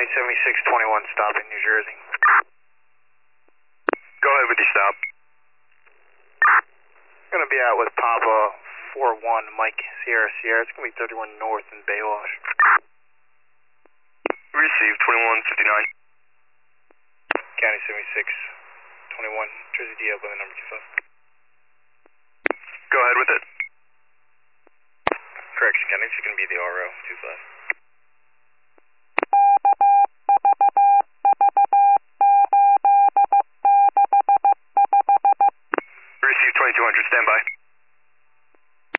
County 7621, stopping New Jersey. Go ahead with your stop. Going to be out with Papa 41 Mike Sierra Sierra. It's going to be 31 North in Baywatch. Received 2159. County 7621, Jersey DL by the number 25. Go ahead with it. Correction, County, it's going to be the RO 25.